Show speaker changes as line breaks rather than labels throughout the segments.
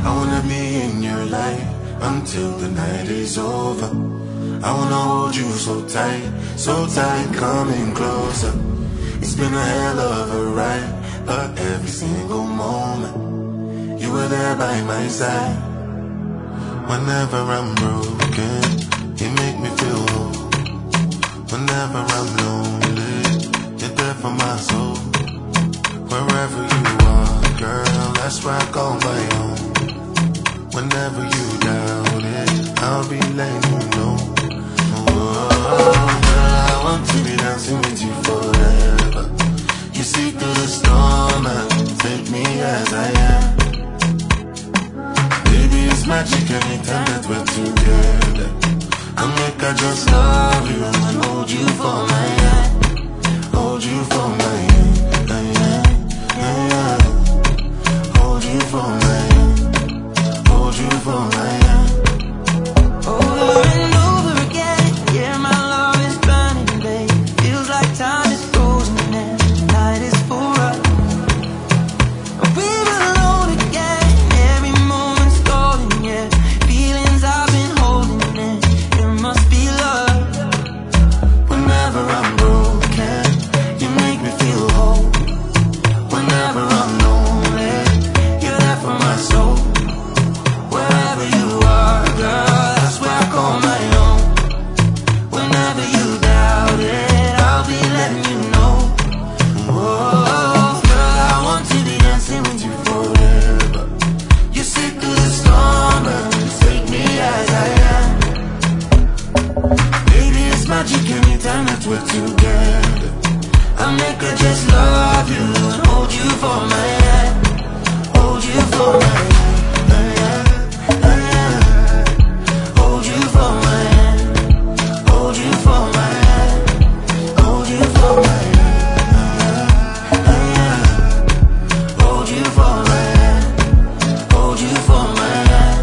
I wanna be in your light until the night is over. I wanna hold you so tight, coming closer. It's been a hell of a ride, but every single moment you were there by my side. Whenever I'm broken, you make me feel whole. Whenever I'm lonely, you're there for my soul. Wherever you are, girl, that's where I call my own. Whenever you doubt it, I'll be letting you know. Oh, girl, I want to be dancing with you forever. You see through the storm and take me as I am. Baby, it's magic anytime that we're together. I make I just love you and hold you for my hand. Hold you for my hand. Hold you for my hand. Hold you for my hand.
Over and over again, yeah, my love is burning, babe. Feels like time is frozen and night is for us. We're alone again, every moment's golden, yeah. Feelings I've been holding in, it must be love.
Whenever I'm broken, you make me feel whole. Whenever I'm lonely, you're there for my soul. Wherever you are, girl, that's where I call my own. Whenever you doubt it, I'll be letting you know. Oh, girl, I want to be dancing with you forever. You sit through the storm and take me as I am. Baby, it's magic anytime that we're together. I make her just love you and hold you for my hand. Hold you for my hand. Hold you for my hand. Hold you for my hand. Hold you for my hand. Hold you for my hand. Hold you for my hand.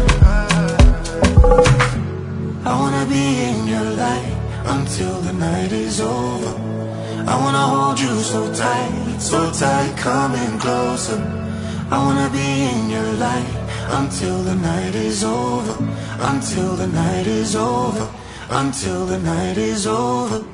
I wanna be in your light until the night is over. I wanna hold you so tight, coming closer. I wanna be in your light until the night is over. Until the night is over. Until the night is over.